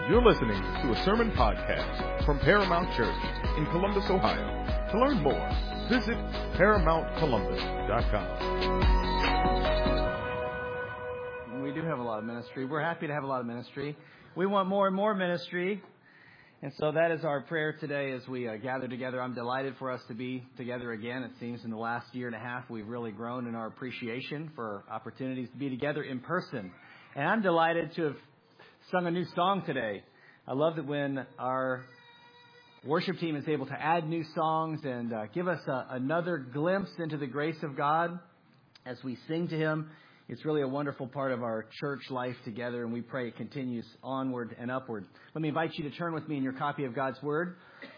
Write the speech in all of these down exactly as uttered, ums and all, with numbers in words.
You're listening to a sermon podcast from Paramount Church in Columbus, Ohio. To learn more, visit paramount columbus dot com. We do have a lot of ministry. We're happy to have a lot of ministry. We want more and more ministry. And so that is our prayer today as we uh, gather together. I'm delighted for us to be together again. It seems in the last year and a half we've really grown in our appreciation for opportunities to be together in person. And I'm delighted to have sung a new song today. I love that when our worship team is able to add new songs and uh, give us a, another glimpse into the grace of God as we sing to Him. It's really a wonderful part of our church life together, and we pray it continues onward and upward. Let me invite you to turn with me in your copy of God's Word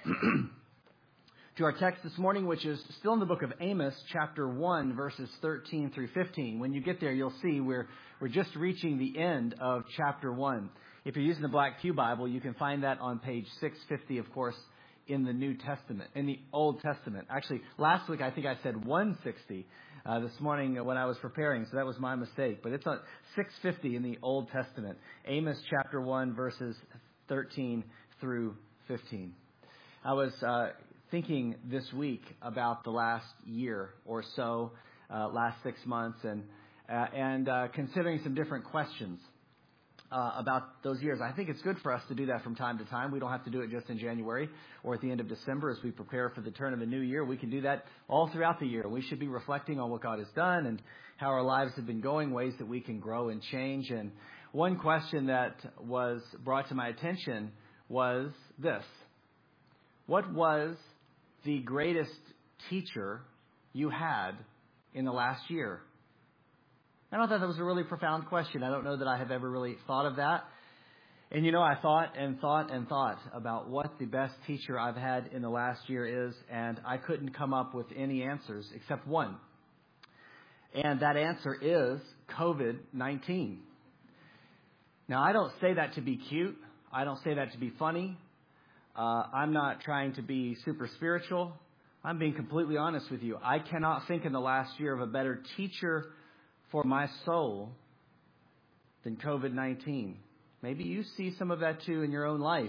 to our text this morning, which is still in the book of Amos, chapter one, verses thirteen through fifteen. When you get there, you'll see we're we're just reaching the end of chapter one. If you're using the Black Pew Bible, you can find that on page six fifty, of course, in the New Testament, in the Old Testament. Actually, last week I think I said one sixty uh, this morning when I was preparing, so that was my mistake. But it's on six fifty in the Old Testament. Amos chapter one, verses thirteen through fifteen. I was uh, thinking this week about the last year or so, uh, last six months, and uh, and uh, considering some different questions uh, about those years. I think it's good for us to do that from time to time. We don't have to do it just in January or at the end of December as we prepare for the turn of the new year. We can do that all throughout the year. We should be reflecting on what God has done and how our lives have been going, ways that we can grow and change. And one question that was brought to my attention was this: what was the greatest teacher you had in the last year? And I thought that was a really profound question. I don't know that I have ever really thought of that. And, you know, I thought and thought and thought about what the best teacher I've had in the last year is, and I couldn't come up with any answers except one. And that answer is covid nineteen. Now, I don't say that to be cute. I don't say that to be funny. Uh, I'm not trying to be super spiritual. I'm being completely honest with you. I cannot think in the last year of a better teacher for my soul than covid nineteen. Maybe you see some of that too in your own life.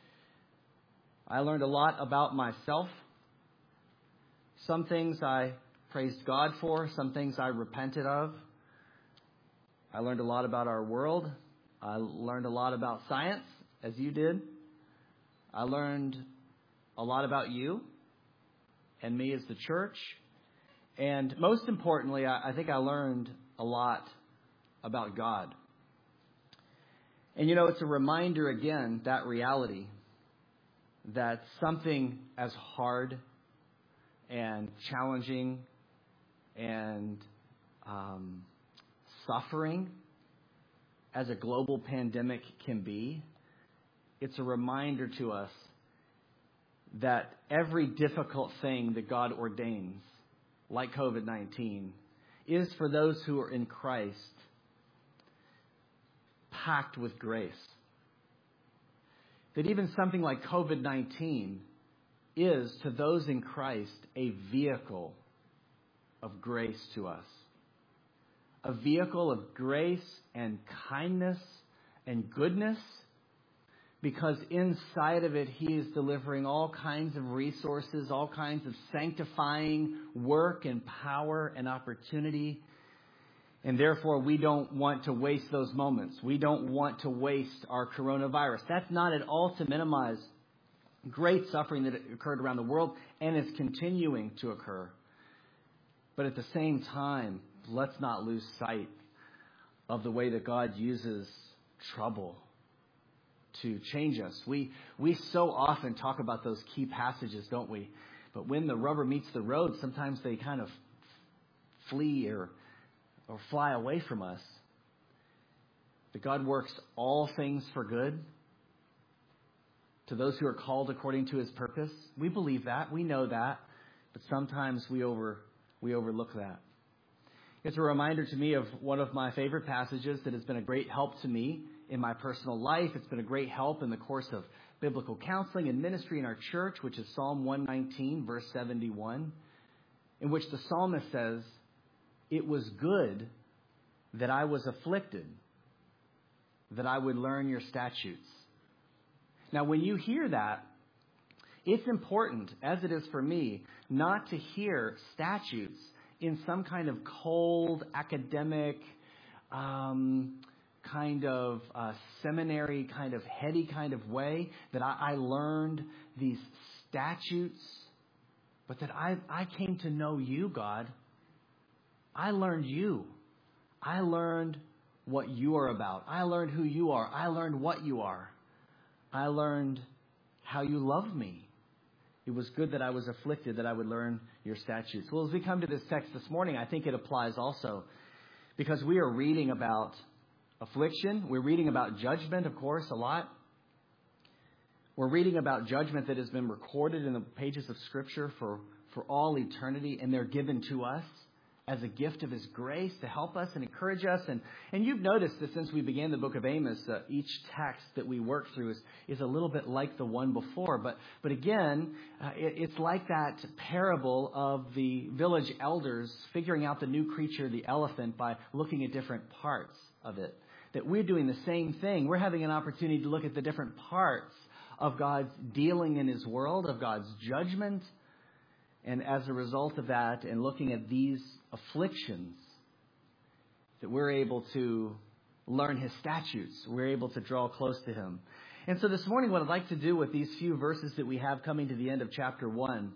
I learned a lot about myself. Some things I praised God for, some things I repented of. I learned a lot about our world. I learned a lot about science, as you did. I learned a lot about you and me as the church. And most importantly, I think I learned a lot about God. And, you know, it's a reminder again, that reality, that something as hard and challenging and um, suffering as a global pandemic can be, it's a reminder to us that every difficult thing that God ordains, like covid nineteen, is for those who are in Christ, packed with grace. That even something like covid nineteen is, to those in Christ, a vehicle of grace to us. A vehicle of grace and kindness and goodness, because inside of it, He is delivering all kinds of resources, all kinds of sanctifying work and power and opportunity. And therefore, we don't want to waste those moments. We don't want to waste our coronavirus. That's not at all to minimize great suffering that occurred around the world and is continuing to occur. But at the same time, let's not lose sight of the way that God uses trouble to change us. We we so often talk about those key passages, don't we? But when the rubber meets the road, sometimes they kind of flee or or fly away from us. But God works all things for good to those who are called according to His purpose. We believe that. We know that. But sometimes we over we overlook that. It's a reminder to me of one of my favorite passages that has been a great help to me in my personal life. It's been a great help in the course of biblical counseling and ministry in our church, which is Psalm one nineteen, verse seventy-one, in which the psalmist says, "It was good that I was afflicted, that I would learn your statutes." Now, when you hear that, it's important, as it is for me, not to hear statutes in some kind of cold, academic, um, kind of uh, seminary, kind of heady kind of way that I, I learned these statutes, but that I, I came to know you, God. I learned you. I learned what you are about. I learned who you are. I learned what you are. I learned how you love me. It was good that I was afflicted, that I would learn your statutes. Well, as we come to this text this morning, I think it applies also because we are reading about affliction. We're reading about judgment, of course, a lot. We're reading about judgment that has been recorded in the pages of Scripture for, for all eternity, and they're given to us as a gift of His grace to help us and encourage us. And, and you've noticed that since we began the book of Amos, uh, each text that we work through is, is a little bit like the one before. But, but again, uh, it, it's like that parable of the village elders figuring out the new creature, the elephant, by looking at different parts of it. That we're doing the same thing. We're having an opportunity to look at the different parts of God's dealing in His world, of God's judgment. And as a result of that, and looking at these afflictions, that we're able to learn His statutes. We're able to draw close to Him. And so this morning, what I'd like to do with these few verses that we have coming to the end of chapter one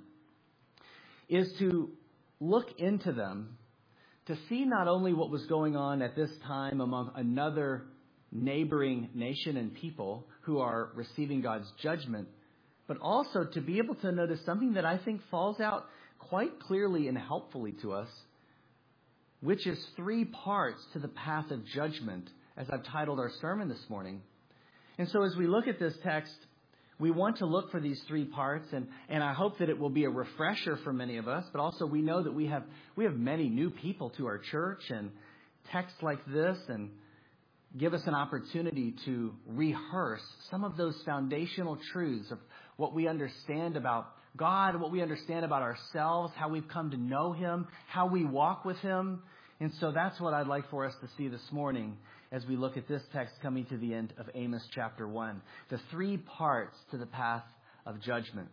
is to look into them to see not only what was going on at this time among another neighboring nation and people who are receiving God's judgment, but also to be able to notice something that I think falls out quite clearly and helpfully to us, which is three parts to the path of judgment, as I've titled our sermon this morning. And so as we look at this text, we want to look for these three parts, and, and I hope that it will be a refresher for many of us, but also we know that we have we have many new people to our church, and texts like this and give us an opportunity to rehearse some of those foundational truths of what we understand about God, what we understand about ourselves, how we've come to know Him, how we walk with Him. And so that's what I'd like for us to see this morning as we look at this text coming to the end of Amos chapter one. The three parts to the path of judgment.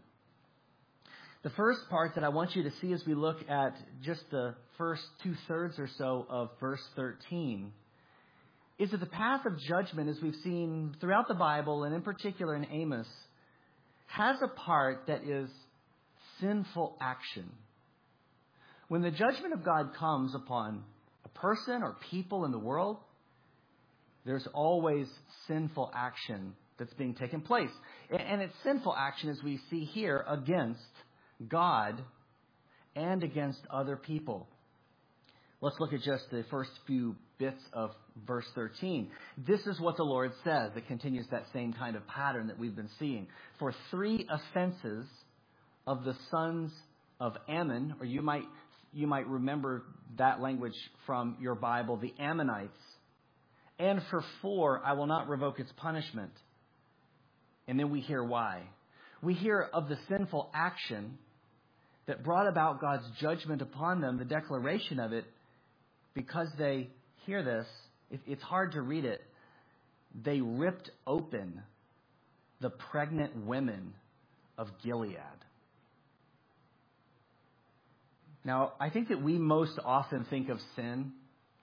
The first part that I want you to see as we look at just the first two-thirds or so of verse thirteen is that the path of judgment, as we've seen throughout the Bible, and in particular in Amos, has a part that is sinful action. When the judgment of God comes upon a person or people in the world, there's always sinful action that's being taken place. And it's sinful action, as we see here, against God and against other people. Let's look at just the first few bits of verse thirteen. This is what the Lord says. It continues that same kind of pattern that we've been seeing. For three offenses of the sons of Ammon, or you might you might remember that language from your Bible, the Ammonites, and for four, I will not revoke its punishment. And then we hear why. We hear of the sinful action that brought about God's judgment upon them, the declaration of it, because they hear this, it, it's hard to read it. They ripped open the pregnant women of Gilead. Now, I think that we most often think of sin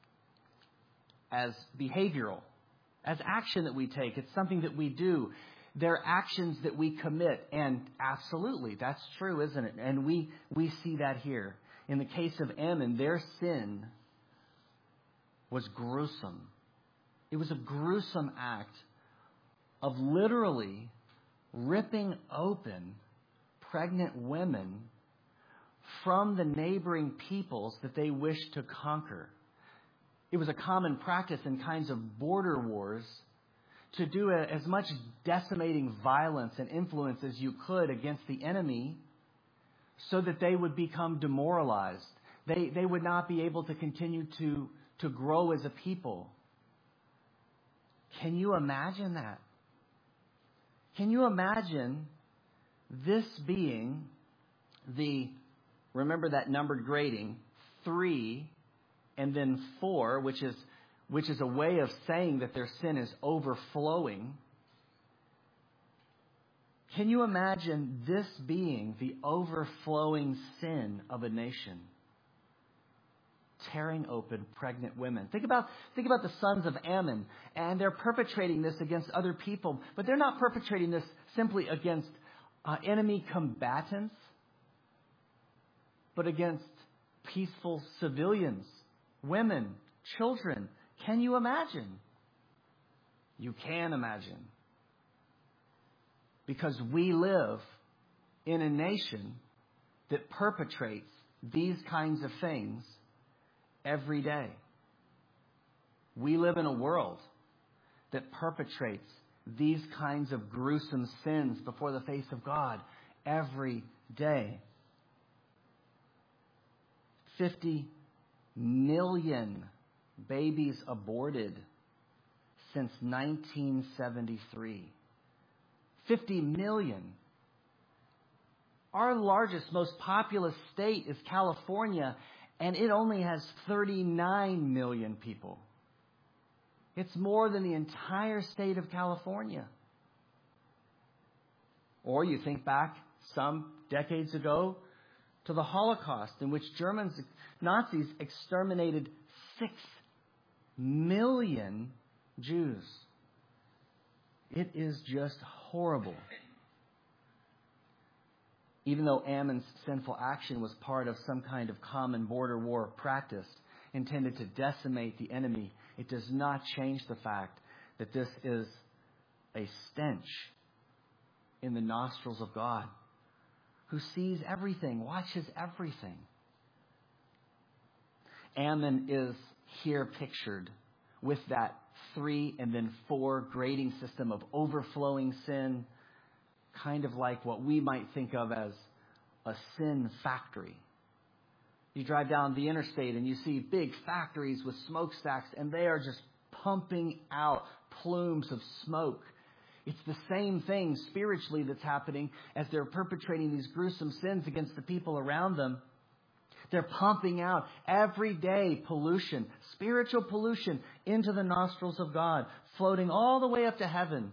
as behavioral, as action that we take. It's something that we do. They're actions that we commit. And absolutely, that's true, isn't it? And we, we see that here. In the case of Ammon, their sin was gruesome. It was a gruesome act of literally ripping open pregnant women from the neighboring peoples that they wished to conquer. It was a common practice in kinds of border wars to do a, as much decimating violence and influence as you could against the enemy so that they would become demoralized. They, they would not be able to continue to, to grow as a people. Can you imagine that? Can you imagine this being the, remember that numbered grading, three and then four, which is which is a way of saying that their sin is overflowing. Can you imagine this being the overflowing sin of a nation? Tearing open pregnant women. Think about, think about the sons of Ammon, and they're perpetrating this against other people, but they're not perpetrating this simply against uh, enemy combatants, but against peaceful civilians, women, children. Can you imagine? You can imagine. Because we live in a nation that perpetrates these kinds of things every day. We live in a world that perpetrates these kinds of gruesome sins before the face of God every day. fifty million babies aborted since nineteen seventy-three. fifty million. Our largest, most populous state is California, and it only has thirty-nine million people. It's more than the entire state of California. Or you think back some decades ago to the Holocaust, in which Germans, Nazis exterminated six million Jews. It is just horrible. Even though Ammon's sinful action was part of some kind of common border war practice intended to decimate the enemy, it does not change the fact that this is a stench in the nostrils of God, who sees everything, watches everything. Ammon is here pictured with that three and then four grading system of overflowing sin, kind of like what we might think of as a sin factory. You drive down the interstate and you see big factories with smokestacks, and they are just pumping out plumes of smoke. It's the same thing spiritually that's happening as they're perpetrating these gruesome sins against the people around them. They're pumping out everyday pollution, spiritual pollution, into the nostrils of God, floating all the way up to heaven.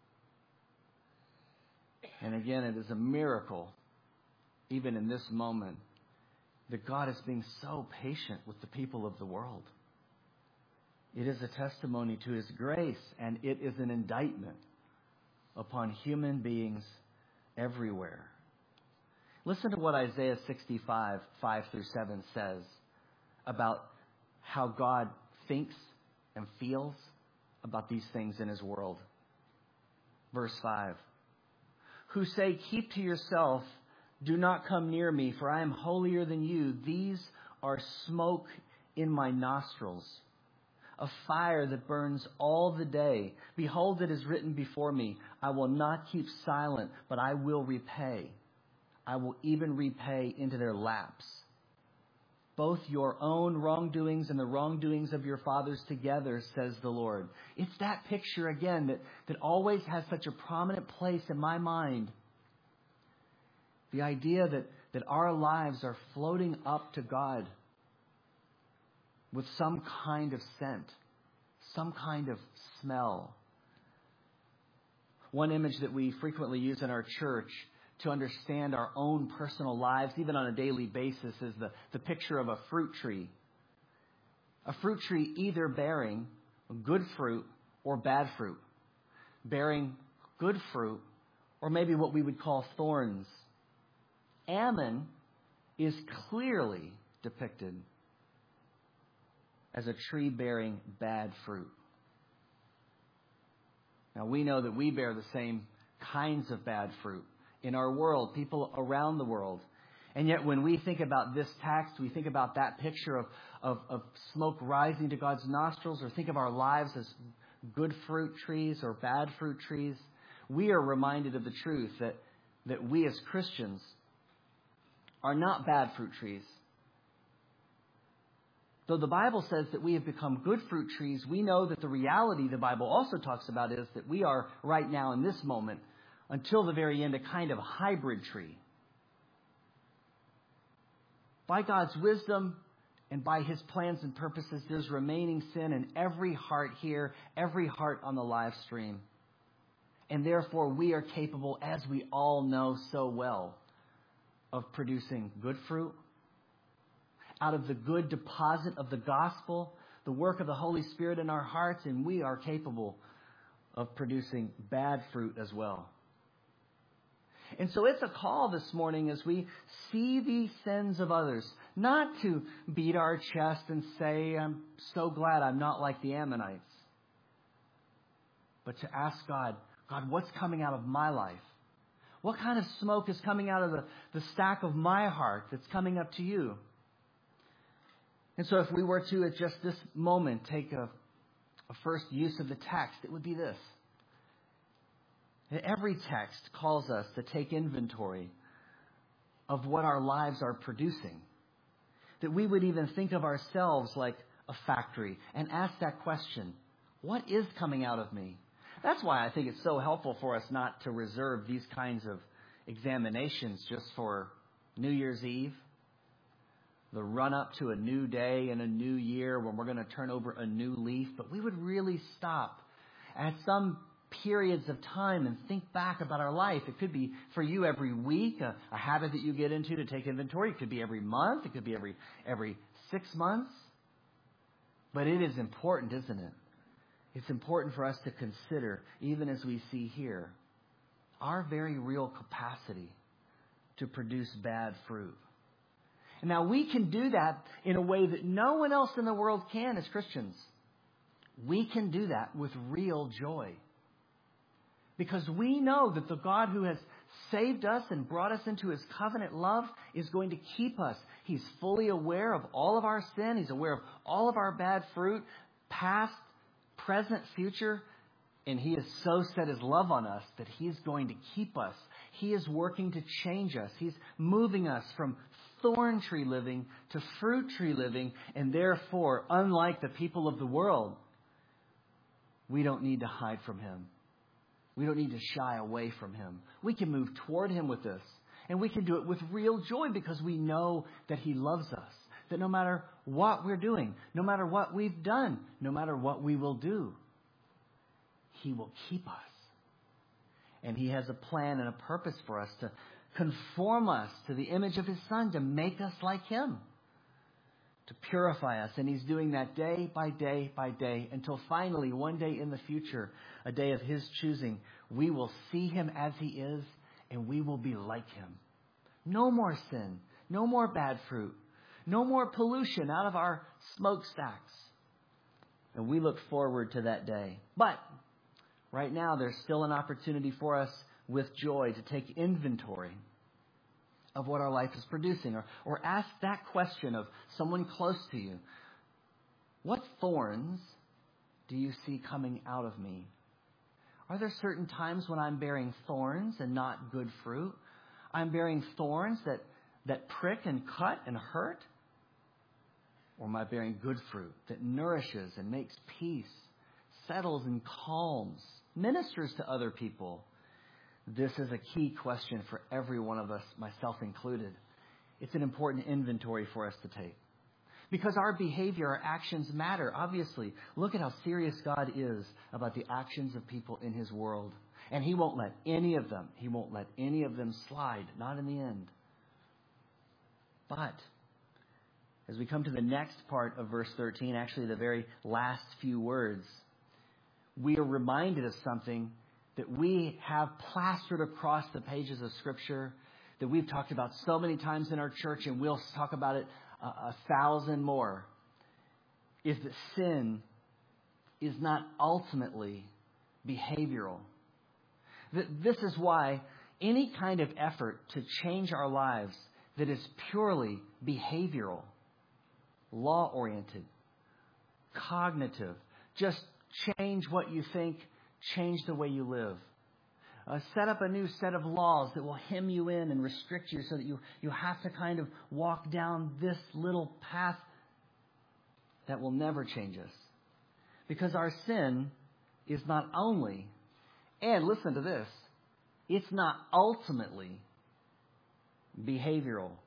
And again, it is a miracle, even in this moment, that God is being so patient with the people of the world. It is a testimony to His grace, and it is an indictment upon human beings everywhere. Listen to what Isaiah sixty-five, five through seven says about how God thinks and feels about these things in His world. Verse five. Who say, keep to yourself, do not come near me, for I am holier than you. These are smoke in my nostrils, a fire that burns all the day. Behold, it is written before me, I will not keep silent, but I will repay. I will even repay into their laps both your own wrongdoings and the wrongdoings of your fathers together, says the Lord. It's that picture again that, that always has such a prominent place in my mind. The idea that, that our lives are floating up to God with some kind of scent, some kind of smell. One image that we frequently use in our church to understand our own personal lives, even on a daily basis, is the, the picture of a fruit tree. A fruit tree either bearing good fruit or bad fruit. Bearing good fruit, or maybe what we would call thorns. Ammon is clearly depicted as a tree bearing bad fruit. Now, we know that we bear the same kinds of bad fruit in our world, people around the world. And yet when we think about this text, we think about that picture of, of, of smoke rising to God's nostrils, or think of our lives as good fruit trees or bad fruit trees, we are reminded of the truth that, that we as Christians are not bad fruit trees. Though the Bible says that we have become good fruit trees, we know that the reality the Bible also talks about is that we are right now in this moment, until the very end, a kind of hybrid tree. By God's wisdom and by His plans and purposes, there's remaining sin in every heart here, every heart on the live stream. And therefore, we are capable, as we all know so well, of producing good fruit. Out of the good deposit of the gospel, the work of the Holy Spirit in our hearts, and we are capable of producing bad fruit as well. And so it's a call this morning as we see the sins of others, not to beat our chest and say, I'm so glad I'm not like the Ammonites, but to ask God, God, what's coming out of my life? What kind of smoke is coming out of the, the stack of my heart that's coming up to you? And so if we were to, at just this moment, take a, a first use of the text, it would be this. Every text calls us to take inventory of what our lives are producing. That we would even think of ourselves like a factory and ask that question, what is coming out of me? That's why I think it's so helpful for us not to reserve these kinds of examinations just for New Year's Eve, the run-up to a new day and a new year when we're going to turn over a new leaf. But we would really stop at some periods of time and think back about our life. It could be for you every week, a, a habit that you get into to take inventory. It could be every month. It could be every every six months. But it is important, isn't it? It's important for us to consider, even as we see here, our very real capacity to produce bad fruit. And now we can do that in a way that no one else in the world can as Christians. We can do that with real joy. Because we know that the God who has saved us and brought us into His covenant love is going to keep us. He's fully aware of all of our sin. He's aware of all of our bad fruit, past, present, future. And He has so set His love on us that He's going to keep us. He is working to change us. He's moving us from thorn tree living to fruit tree living. And therefore, unlike the people of the world, we don't need to hide from Him. We don't need to shy away from Him. We can move toward Him with this. And we can do it with real joy because we know that He loves us. That no matter what we're doing, no matter what we've done, no matter what we will do, He will keep us. And He has a plan and a purpose for us to conform us to the image of His Son, to make us like Him, to purify us. And He's doing that day by day by day until finally one day in the future, a day of His choosing, we will see Him as He is and we will be like Him. No more sin, no more bad fruit, no more pollution out of our smokestacks. And we look forward to that day. But right now there's still an opportunity for us with joy to take inventory of what our life is producing, or, or ask that question of someone close to you. What thorns do you see coming out of me? Are there certain times when I'm bearing thorns and not good fruit? I'm bearing thorns that, that prick and cut and hurt? Or am I bearing good fruit that nourishes and makes peace, settles and calms, ministers to other people? This is a key question for every one of us, myself included. It's an important inventory for us to take. Because our behavior, our actions matter, obviously. Look at how serious God is about the actions of people in His world. And He won't let any of them, He won't let any of them slide, not in the end. But as we come to the next part of verse thirteen, actually the very last few words, we are reminded of something that we have plastered across the pages of Scripture, that we've talked about so many times in our church, and we'll talk about it a, a thousand more, is that sin is not ultimately behavioral. This is why any kind of effort to change our lives that is purely behavioral, law-oriented, cognitive, just change what you think, change the way you live. Uh, set up a new set of laws that will hem you in and restrict you so that you, you have to kind of walk down this little path that will never change us. Because our sin is not only, and listen to this, it's not ultimately behavioral.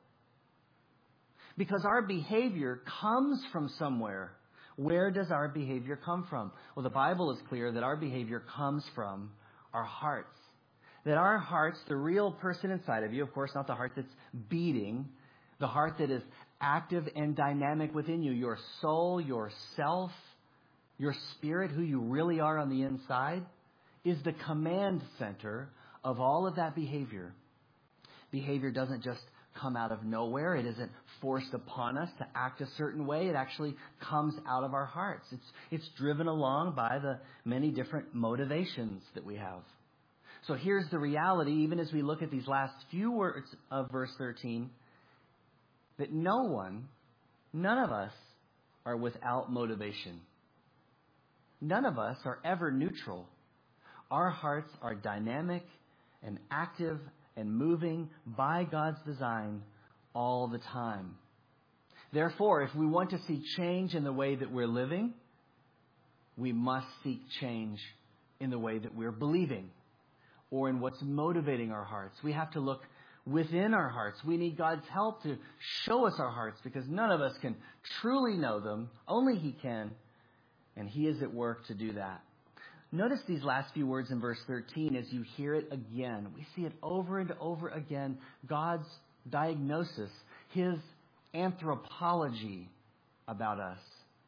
Because our behavior comes from somewhere. Where does our behavior come from? Well, the Bible is clear that our behavior comes from our hearts. That our hearts, the real person inside of you, of course, not the heart that's beating, the heart that is active and dynamic within you, your soul, your self, your spirit, who you really are on the inside, is the command center of all of that behavior. Behavior doesn't just come out of nowhere. It isn't forced upon us to act a certain way. It actually comes out of our hearts. It's, it's driven along by the many different motivations that we have. So here's the reality, even as we look at these last few words of verse thirteen, that no one, none of us are without motivation. None of us are ever neutral. Our hearts are dynamic and active and moving by God's design all the time. Therefore, if we want to see change in the way that we're living, we must seek change in the way that we're believing or in what's motivating our hearts. We have to look within our hearts. We need God's help to show us our hearts because none of us can truly know them. Only He can, and He is at work to do that. Notice these last few words in verse thirteen as you hear it again. We see it over and over again. God's diagnosis, His anthropology about us.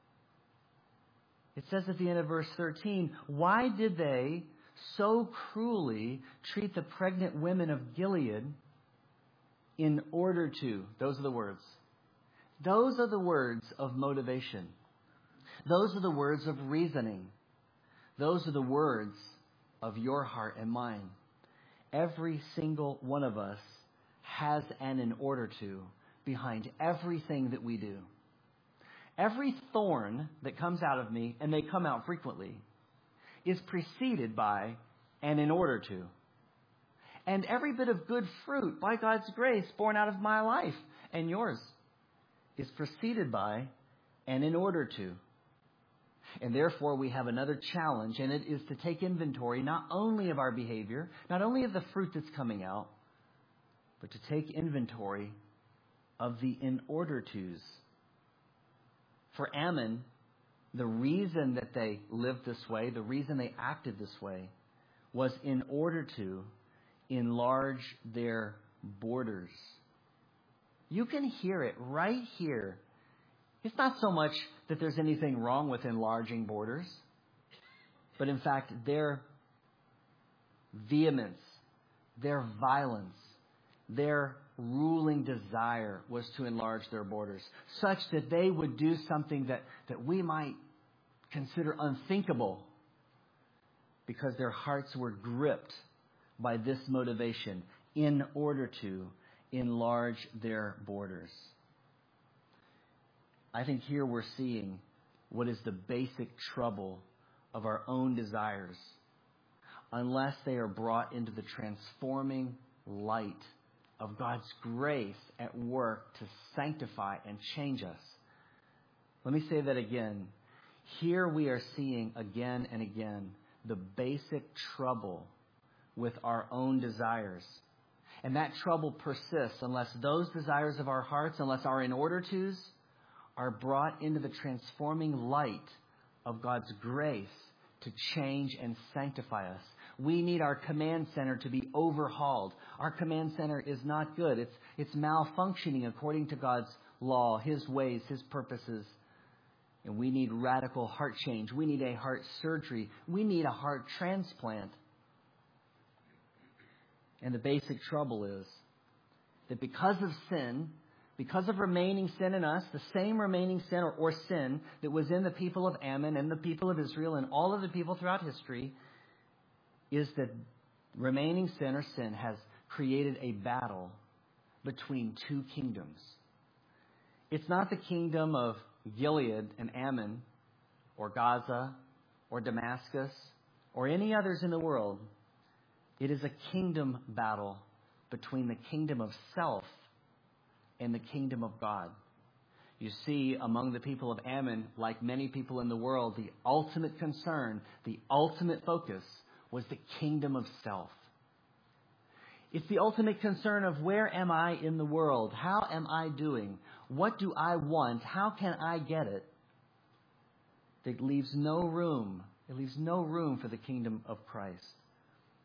It says at the end of verse thirteen, why did they so cruelly treat the pregnant women of Gilead in order to? Those are the words. Those are the words of motivation. Those are the words of reasoning. Those are the words of your heart and mine. Every single one of us has an in order to behind everything that we do. Every thorn that comes out of me, and they come out frequently, is preceded by an in order to. And every bit of good fruit, by God's grace, born out of my life and yours, is preceded by an in order to. And therefore, we have another challenge, and it is to take inventory not only of our behavior, not only of the fruit that's coming out, but to take inventory of the in order to's. For Ammon, the reason that they lived this way, the reason they acted this way, was in order to enlarge their borders. You can hear it right here. It's not so much that there's anything wrong with enlarging borders, but in fact, their vehemence, their violence, their ruling desire was to enlarge their borders, such that they would do something that, that we might consider unthinkable, because their hearts were gripped by this motivation in order to enlarge their borders. I think here we're seeing what is the basic trouble of our own desires, unless they are brought into the transforming light of God's grace at work to sanctify and change us. Let me say that again. Here we are seeing again and again the basic trouble with our own desires. And that trouble persists unless those desires of our hearts, unless our in order to's, are brought into the transforming light of God's grace to change and sanctify us. We need our command center to be overhauled. Our command center is not good. It's, it's malfunctioning according to God's law, His ways, His purposes. And we need radical heart change. We need a heart surgery. We need a heart transplant. And the basic trouble is that because of sin, because of remaining sin in us, the same remaining sin or, or sin that was in the people of Ammon and the people of Israel and all of the people throughout history, is that remaining sin or sin has created a battle between two kingdoms. It's not the kingdom of Gilead and Ammon or Gaza or Damascus or any others in the world. It is a kingdom battle between the kingdom of self and the kingdom of God. You see, among the people of Ammon, like many people in the world, the ultimate concern, the ultimate focus was the kingdom of self. It's the ultimate concern of where am I in the world? How am I doing? What do I want? How can I get it? It leaves no room. It leaves no room for the kingdom of Christ.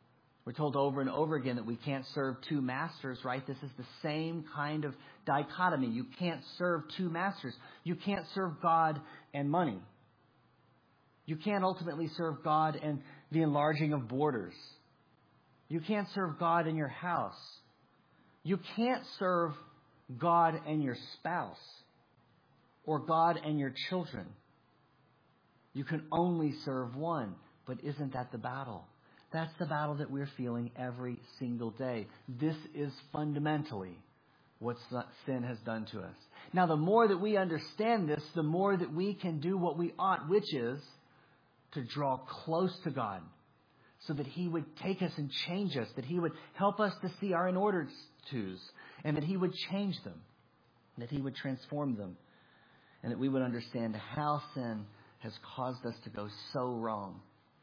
We're told over and over again that we can't serve two masters, right? This is the same kind of dichotomy. You can't serve two masters. You can't serve God and money. You can't ultimately serve God and the enlarging of borders. You can't serve God in your house. You can't serve God and your spouse or God and your children. You can only serve one. But isn't that the battle? That's the battle that we're feeling every single day. This is fundamentally what sin has done to us. Now, the more that we understand this, the more that we can do what we ought, which is to draw close to God so that He would take us and change us, that He would help us to see our inordered twos, and that He would change them, that He would transform them, and that we would understand how sin has caused us to go so wrong.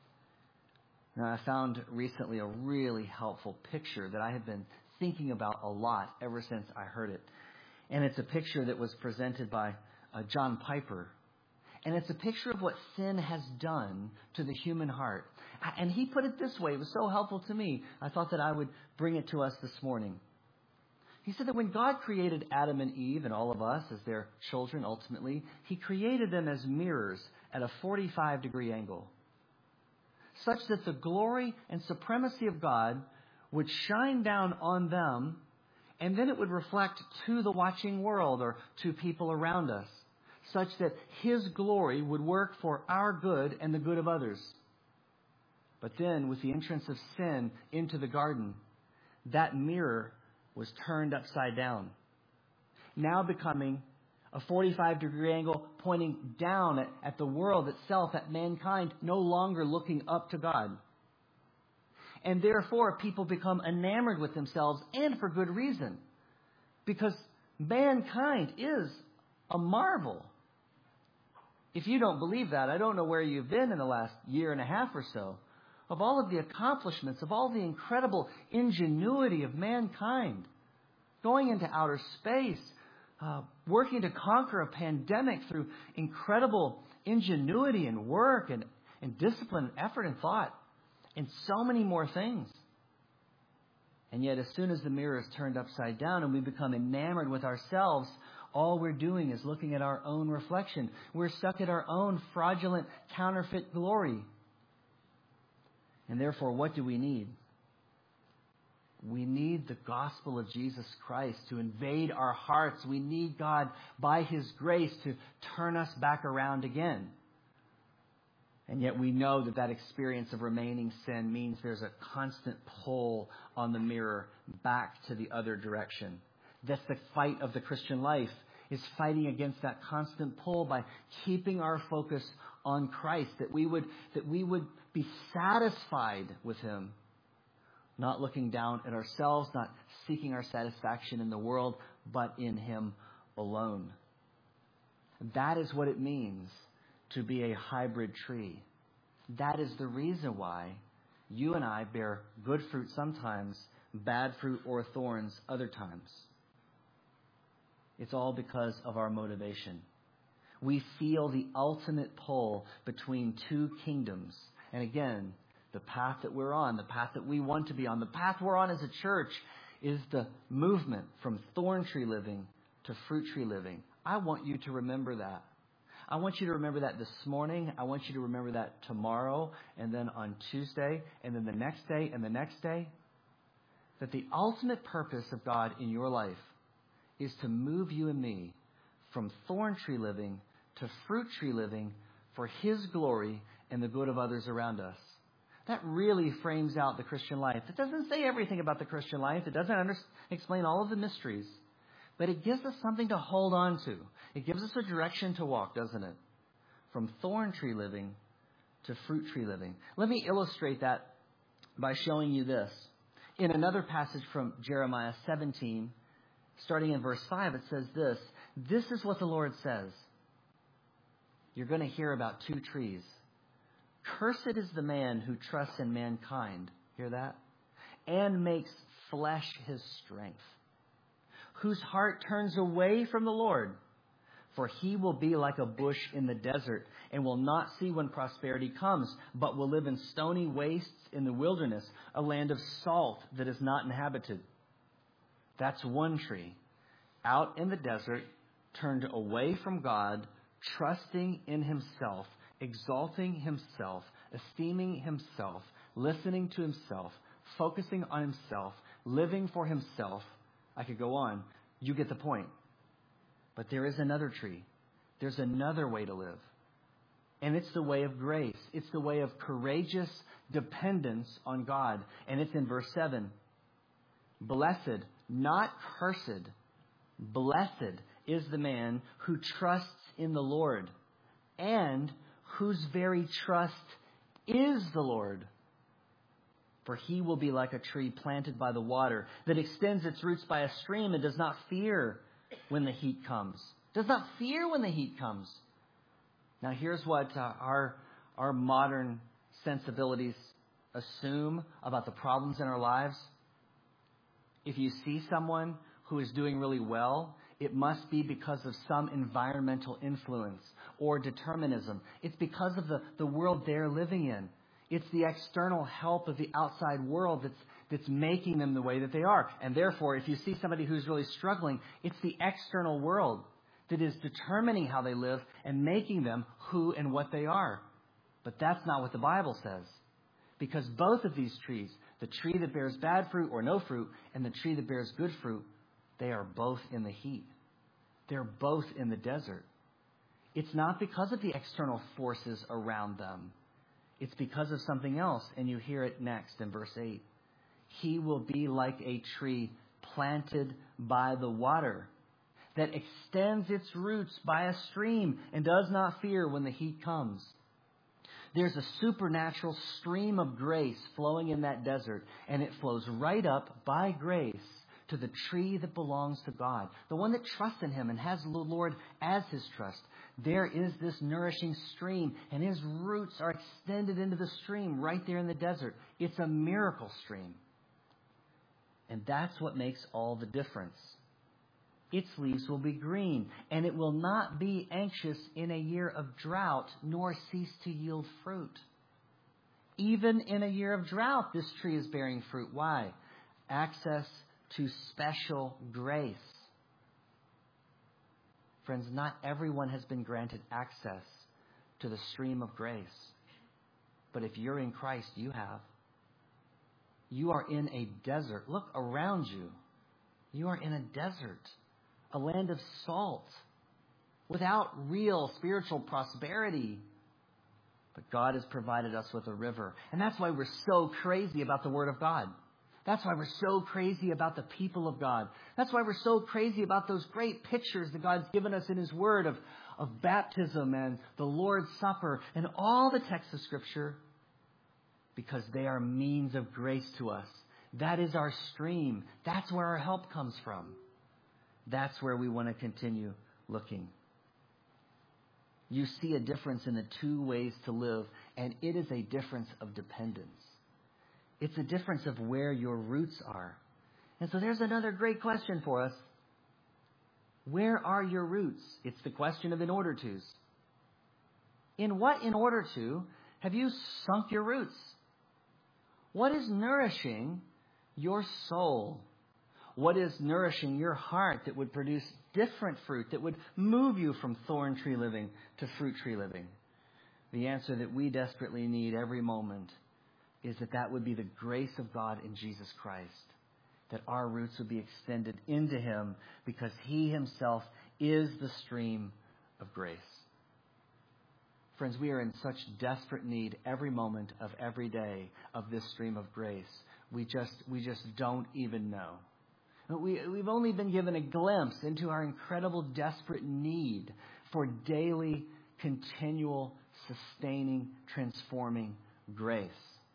Now, I found recently a really helpful picture that I have been thinking about a lot ever since I heard it. And it's a picture that was presented by uh, John Piper. And it's a picture of what sin has done to the human heart. And he put it this way. It was so helpful to me. I thought that I would bring it to us this morning. He said that when God created Adam and Eve and all of us as their children ultimately, He created them as mirrors at a forty-five degree angle, such that the glory and supremacy of God would shine down on them, and then it would reflect to the watching world or to people around us, such that His glory would work for our good and the good of others. But then, with the entrance of sin into the garden, that mirror was turned upside down, now becoming a forty-five degree angle pointing down at, at the world itself, at mankind, no longer looking up to God. And therefore, people become enamored with themselves, and for good reason, because mankind is a marvel. If you don't believe that, I don't know where you've been in the last year and a half or so, of all of the accomplishments, of all the incredible ingenuity of mankind, going into outer space, uh, working to conquer a pandemic through incredible ingenuity and work and, and discipline, and effort and thought, and so many more things. And yet, as soon as the mirror is turned upside down and we become enamored with ourselves, all we're doing is looking at our own reflection. We're stuck at our own fraudulent, counterfeit glory. And therefore, what do we need? We need the gospel of Jesus Christ to invade our hearts. We need God, by His grace, to turn us back around again. And yet we know that that experience of remaining sin means there's a constant pull on the mirror back to the other direction. That's the fight of the Christian life, is fighting against that constant pull by keeping our focus on Christ, that we would that we would be satisfied with Him, not looking down at ourselves, not seeking our satisfaction in the world, but in Him alone. That is what it means to be a hybrid tree. That is the reason why you and I bear good fruit sometimes, bad fruit or thorns other times. It's all because of our motivation. We feel the ultimate pull between two kingdoms. And again, the path that we're on, the path that we want to be on, the path we're on as a church is the movement from thorn tree living to fruit tree living. I want you to remember that. I want you to remember that this morning. I want you to remember that tomorrow, and then on Tuesday, and then the next day, and the next day. That the ultimate purpose of God in your life is to move you and me from thorn tree living to fruit tree living for His glory and the good of others around us. That really frames out the Christian life. It doesn't say everything about the Christian life. It doesn't under- explain all of the mysteries. But it gives us something to hold on to. It gives us a direction to walk, doesn't it? From thorn tree living to fruit tree living. Let me illustrate that by showing you this. In another passage from Jeremiah seventeen, starting in verse five, it says this. This is what the Lord says. You're going to hear about two trees. Cursed is the man who trusts in mankind. Hear that? And makes flesh his strength. Whose heart turns away from the Lord. For he will be like a bush in the desert and will not see when prosperity comes, but will live in stony wastes in the wilderness, a land of salt that is not inhabited. That's one tree. Out in the desert, turned away from God, trusting in himself, exalting himself, esteeming himself, listening to himself, focusing on himself, living for himself. I could go on. You get the point. But there is another tree. There's another way to live. And it's the way of grace. It's the way of courageous dependence on God. And it's in verse seven. Blessed, not cursed, blessed is the man who trusts in the Lord and whose very trust is the Lord. For he will be like a tree planted by the water that extends its roots by a stream and does not fear when the heat comes. Does not fear when the heat comes. Now here's what uh, our, our modern sensibilities assume about the problems in our lives. If you see someone who is doing really well, it must be because of some environmental influence or determinism. It's because of the, the world they're living in. It's the external help of the outside world that's that's making them the way that they are. And therefore, if you see somebody who's really struggling, it's the external world that is determining how they live and making them who and what they are. But that's not what the Bible says. Because both of these trees, the tree that bears bad fruit or no fruit and the tree that bears good fruit, they are both in the heat. They're both in the desert. It's not because of the external forces around them. It's because of something else. And you hear it next in verse eight. He will be like a tree planted by the water that extends its roots by a stream and does not fear when the heat comes. There's a supernatural stream of grace flowing in that desert, and it flows right up by grace to the tree that belongs to God, the one that trusts in him and has the Lord as his trust. There is this nourishing stream, and his roots are extended into the stream right there in the desert. It's a miracle stream. And that's what makes all the difference. Its leaves will be green, and it will not be anxious in a year of drought, nor cease to yield fruit. Even in a year of drought, this tree is bearing fruit. Why? Access to special grace. Friends, not everyone has been granted access to the stream of grace. But if you're in Christ, you have. You are in a desert. Look around you. You are in a desert, a land of salt, without real spiritual prosperity. But God has provided us with a river. And that's why we're so crazy about the Word of God. That's why we're so crazy about the people of God. That's why we're so crazy about those great pictures that God's given us in his Word of, of baptism and the Lord's Supper and all the texts of Scripture, because they are means of grace to us. That is our stream. That's where our help comes from. That's where we want to continue looking. You see a difference in the two ways to live, and it is a difference of dependence. It's a difference of where your roots are. And so there's another great question for us. Where are your roots? It's the question of in order to's. In what in order to have you sunk your roots? What is nourishing your soul? What is nourishing your heart that would produce different fruit, that would move you from thorn tree living to fruit tree living? The answer that we desperately need every moment is that that would be the grace of God in Jesus Christ, that our roots would be extended into him because he himself is the stream of grace. Friends, we are in such desperate need every moment of every day of this stream of grace. We just we just don't even know. We, we've only been given a glimpse into our incredible, desperate need for daily, continual, sustaining, transforming grace.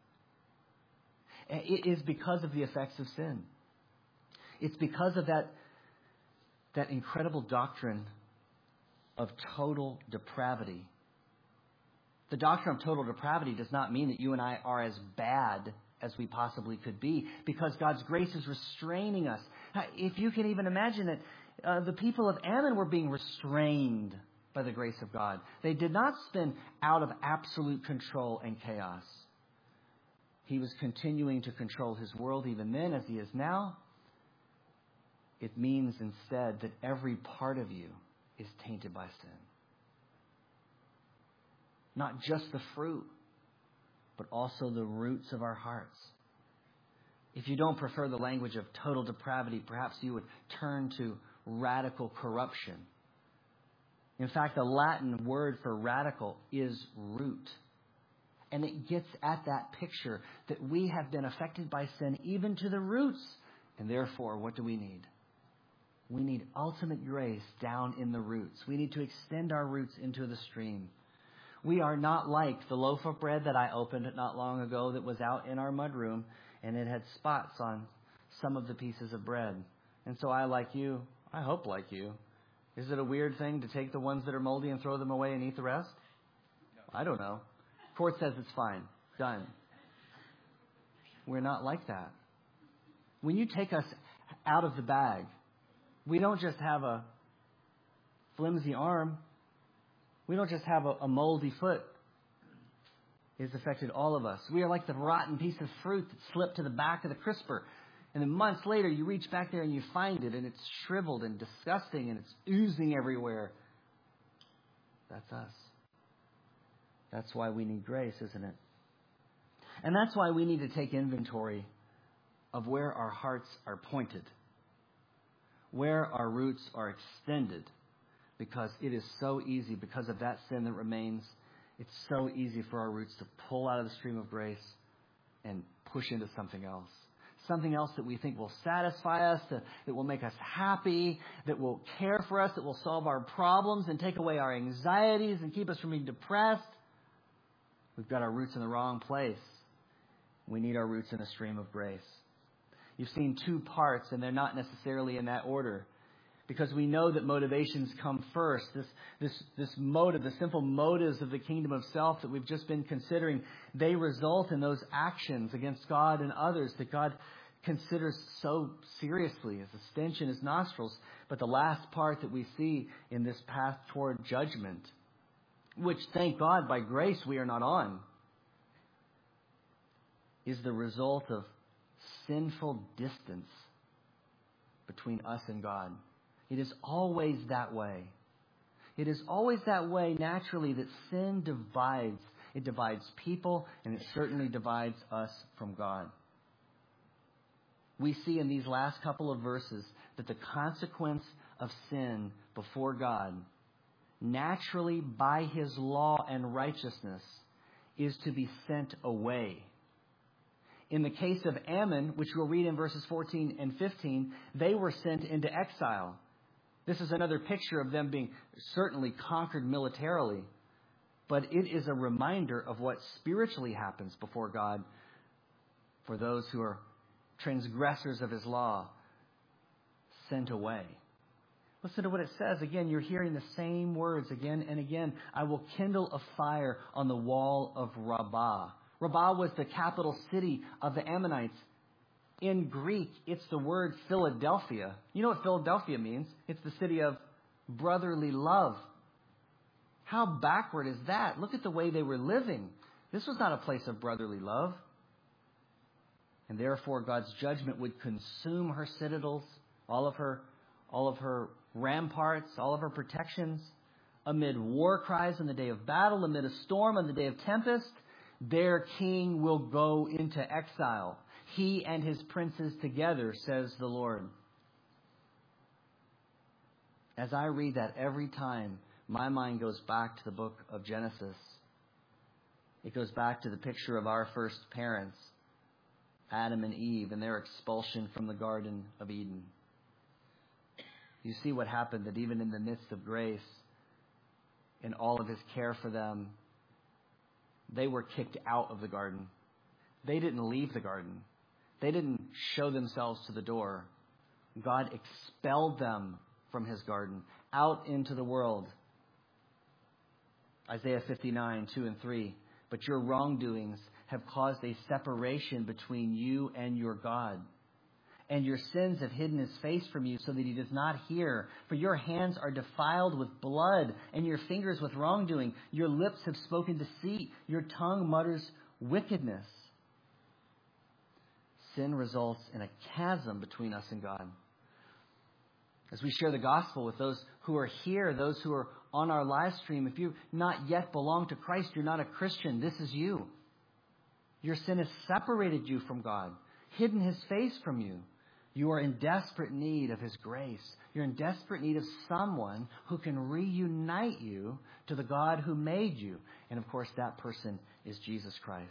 It is because of the effects of sin. It's because of that, that incredible doctrine of total depravity. The doctrine of total depravity does not mean that you and I are as bad as we possibly could be, because God's grace is restraining us. If you can even imagine it, Uh, the people of Ammon were being restrained by the grace of God. They did not spin out of absolute control and chaos. He was continuing to control his world even then as he is now. It means instead that every part of you is tainted by sin. Not just the fruit, but also the roots of our hearts. If you don't prefer the language of total depravity, perhaps you would turn to radical corruption. In fact, the Latin word for radical is root. And it gets at that picture that we have been affected by sin even to the roots. And therefore, what do we need? We need ultimate grace down in the roots. We need to extend our roots into the stream. We are not like the loaf of bread that I opened not long ago that was out in our mudroom, and it had spots on some of the pieces of bread. And so I, like you, I hope like you. Is it a weird thing to take the ones that are moldy and throw them away and eat the rest? No. I don't know. Court says it's fine. Done. We're not like that. When you take us out of the bag, we don't just have a flimsy arm. We don't just have a, a moldy foot. It has affected all of us. We are like the rotten piece of fruit that slipped to the back of the crisper. And then months later, you reach back there and you find it, and it's shriveled and disgusting, and it's oozing everywhere. That's us. That's why we need grace, isn't it? And that's why we need to take inventory of where our hearts are pointed, where our roots are extended, because it is so easy, because of that sin that remains, it's so easy for our roots to pull out of the stream of grace and push into something else. Something else that we think will satisfy us, that, that will make us happy, that will care for us, that will solve our problems and take away our anxieties and keep us from being depressed. We've got our roots in the wrong place. We need our roots in a stream of grace. You've seen two parts, and they're not necessarily in that order, because we know that motivations come first. This, this, this motive, the simple motives of the kingdom of self that we've just been considering, they result in those actions against God and others that God considers so seriously as a stench in his nostrils. But the last part that we see in this path toward judgment, which, thank God, by grace we are not on, is the result of sinful distance between us and God. It is always that way. It is always that way naturally that sin divides. It divides people, and it certainly divides us from God. We see in these last couple of verses that the consequence of sin before God, naturally by his law and righteousness, is to be sent away. In the case of Ammon, which we'll read in verses fourteen and fifteen, they were sent into exile. This is another picture of them being certainly conquered militarily, but it is a reminder of what spiritually happens before God for those who are transgressors of his law, sent away. Listen to what it says. Again, you're hearing the same words again and again. I will kindle a fire on the wall of Rabbah. Rabbah was the capital city of the Ammonites. In Greek, it's the word Philadelphia. You know what Philadelphia means? It's the city of brotherly love. How backward is that? Look at the way they were living. This was not a place of brotherly love. And therefore, God's judgment would consume her citadels, all of her, all of her ramparts, all of her protections. Amid war cries on the day of battle, amid a storm on the day of tempest, their king will go into exile. He and his princes together, says the Lord. As I read that every time, my mind goes back to the book of Genesis. It goes back to the picture of our first parents, Adam and Eve, and their expulsion from the Garden of Eden. You see what happened, that even in the midst of grace, in all of his care for them, they were kicked out of the garden. They didn't leave the garden. They didn't show themselves to the door. God expelled them from his garden, out into the world. Isaiah fifty-nine, two and three. But your wrongdoings have caused a separation between you and your God, And your sins have hidden his face from you so that he does not hear. For your hands are defiled with blood, and your fingers with wrongdoing. Your lips have spoken deceit. Your tongue mutters wickedness. Sin results in a chasm between us and God. As we share the gospel with those who are here, those who are on our live stream, if you not yet belong to Christ, you're not a Christian, this is you. Your sin has separated you from God, hidden his face from you. You are in desperate need of his grace. You're in desperate need of someone who can reunite you to the God who made you. And of course, that person is Jesus Christ.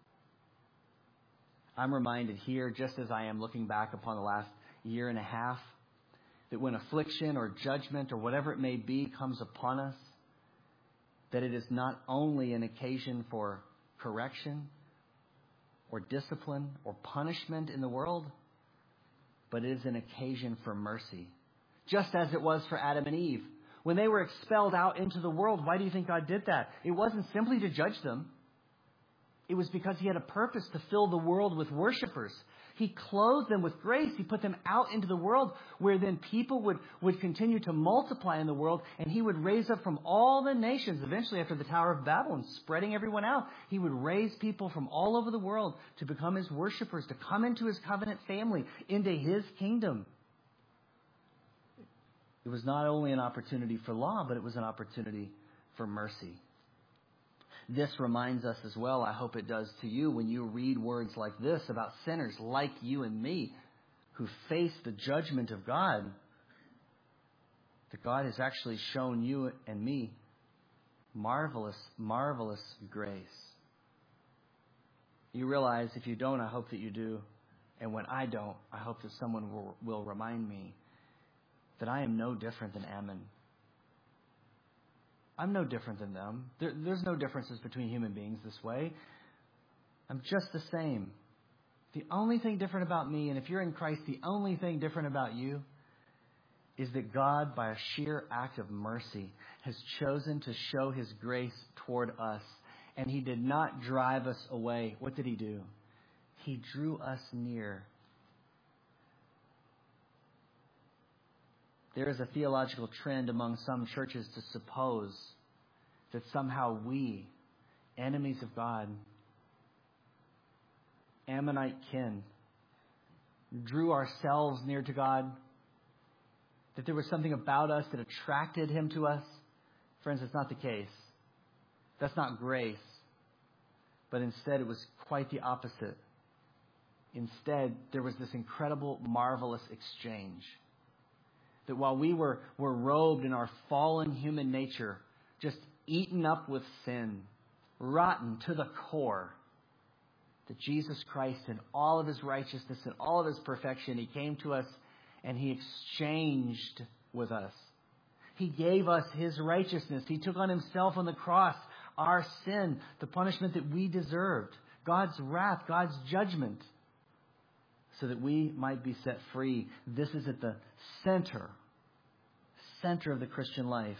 I'm reminded here, just as I am looking back upon the last year and a half, that when affliction or judgment or whatever it may be comes upon us, that it is not only an occasion for correction or discipline or punishment in the world, but it is an occasion for mercy. Just as it was for Adam and Eve. When they were expelled out into the world, why do you think God did that? It wasn't simply to judge them. It was because he had a purpose to fill the world with worshipers. He clothed them with grace. He put them out into the world where then people would, would continue to multiply in the world, and he would raise up from all the nations, eventually after the Tower of Babel, spreading everyone out. He would raise people from all over the world to become his worshipers, to come into his covenant family, into his kingdom. It was not only an opportunity for law, but it was an opportunity for mercy. This reminds us as well, I hope it does to you, when you read words like this about sinners like you and me who face the judgment of God, that God has actually shown you and me marvelous, marvelous grace. You realize, if you don't, I hope that you do. And when I don't, I hope that someone will, will remind me that I am no different than Ammon. I'm no different than them. There, there's no differences between human beings this way. I'm just the same. The only thing different about me, and if you're in Christ, the only thing different about you, is that God, by a sheer act of mercy, has chosen to show his grace toward us. And he did not drive us away. What did he do? He drew us near. There is a theological trend among some churches to suppose that somehow we, enemies of God, Ammonite kin, drew ourselves near to God, that there was something about us that attracted him to us. Friends, it's not the case. That's not grace. But instead, it was quite the opposite. Instead, there was this incredible, marvelous exchange. That while we were, were robed in our fallen human nature, just eaten up with sin, rotten to the core, that Jesus Christ in all of his righteousness and all of his perfection, he came to us and he exchanged with us. He gave us his righteousness. He took on himself on the cross our sin, the punishment that we deserved, God's wrath, God's judgment, so that we might be set free. This is at the center, center of the Christian life.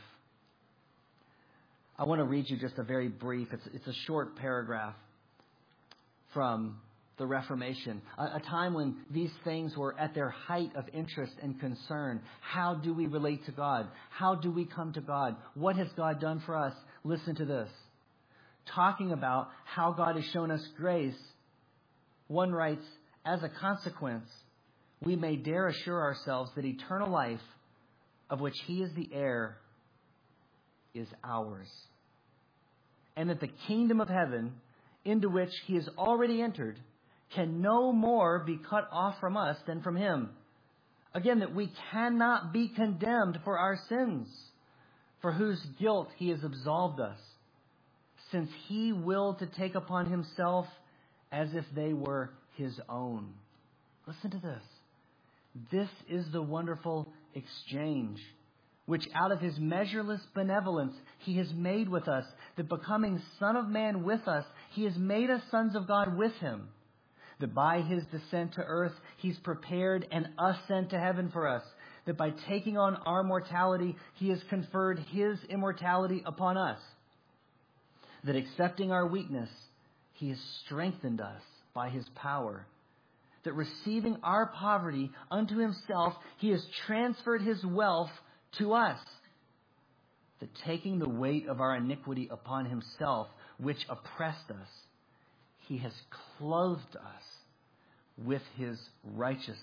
I want to read you just a very brief, it's, it's a short paragraph from the Reformation, a, a time when these things were at their height of interest and concern. How do we relate to God? How do we come to God? What has God done for us? Listen to this. Talking about how God has shown us grace, one writes, as a consequence, we may dare assure ourselves that eternal life, of which he is the heir, is ours. And that the kingdom of heaven, into which he has already entered, can no more be cut off from us than from him. Again, that we cannot be condemned for our sins, for whose guilt he has absolved us, since he willed to take upon himself as if they were his own. Listen to this. This is the wonderful exchange, which out of his measureless benevolence he has made with us, that becoming Son of Man with us, he has made us sons of God with him. That by his descent to earth, he's prepared an ascent to heaven for us. That by taking on our mortality, he has conferred his immortality upon us. That accepting our weakness, he has strengthened us by his power. that receiving our poverty unto himself, he has transferred his wealth to us. That taking the weight of our iniquity upon himself, which oppressed us, he has clothed us with his righteousness.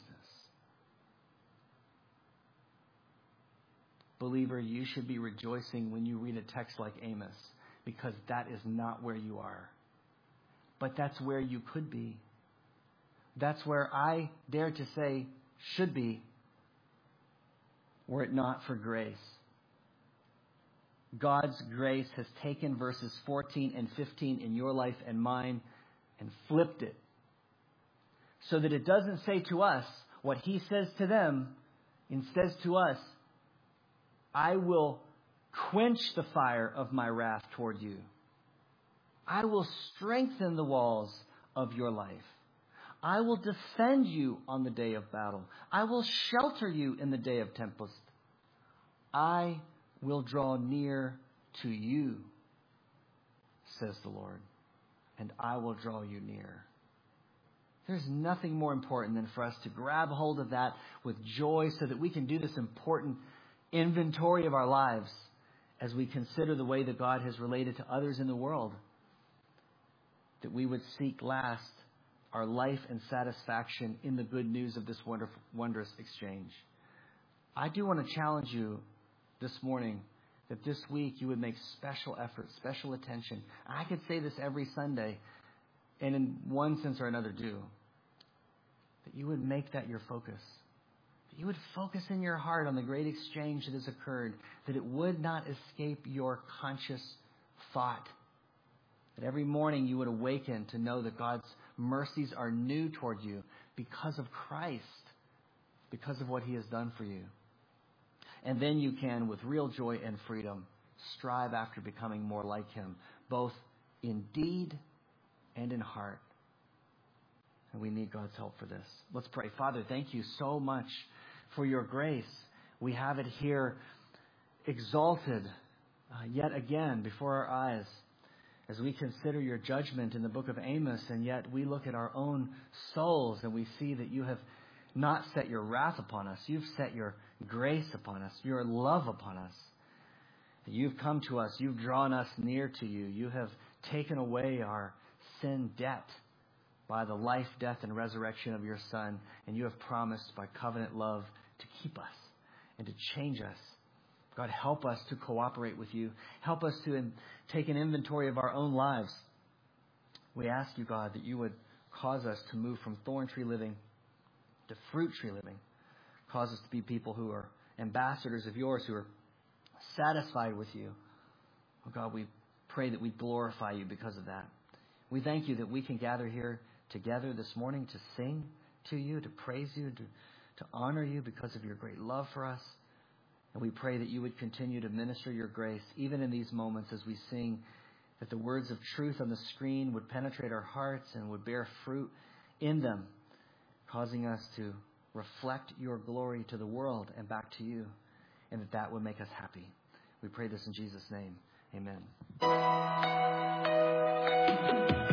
Believer, you should be rejoicing when you read a text like Amos, because that is not where you are. But that's where you could be. That's where I dare to say should be, were it not for grace. God's grace has taken verses fourteen and fifteen in your life and mine and flipped it, so that it doesn't say to us what he says to them. It says to us, I will quench the fire of my wrath toward you. I will strengthen the walls of your life. I will defend you on the day of battle. I will shelter you in the day of tempest. I will draw near to you, says the Lord, and I will draw you near. There's nothing more important than for us to grab hold of that with joy so that we can do this important inventory of our lives as we consider the way that God has related to others in the world. That we would seek last our life and satisfaction in the good news of this wonderful, wondrous exchange. I do want to challenge you this morning that this week you would make special effort, special attention. I could say this every Sunday, and in one sense or another do. That you would make that your focus. That you would focus in your heart on the great exchange that has occurred. That it would not escape your conscious thought. That every morning you would awaken to know that God's mercies are new toward you because of Christ. Because of what he has done for you. And then you can, with real joy and freedom, strive after becoming more like him, both in deed and in heart. And we need God's help for this. Let's pray. Father, thank you so much for your grace. We have it here exalted uh, yet again before our eyes as we consider your judgment in the book of Amos, and yet we look at our own souls and we see that you have not set your wrath upon us. You've set your grace upon us, your love upon us. You've come to us. You've drawn us near to you. You have taken away our sin debt by the life, death, and resurrection of your Son. And you have promised by covenant love to keep us and to change us. God, help us to cooperate with you. Help us to in, take an inventory of our own lives. We ask you, God, that you would cause us to move from thorn tree living to fruit tree living. Cause us to be people who are ambassadors of yours, who are satisfied with you. Oh God, we pray that we glorify you because of that. We thank you that we can gather here together this morning to sing to you, to praise you, to, to honor you because of your great love for us. And we pray that you would continue to minister your grace, even in these moments as we sing, that the words of truth on the screen would penetrate our hearts and would bear fruit in them, causing us to reflect your glory to the world and back to you, and that that would make us happy. We pray this in Jesus' name. Amen.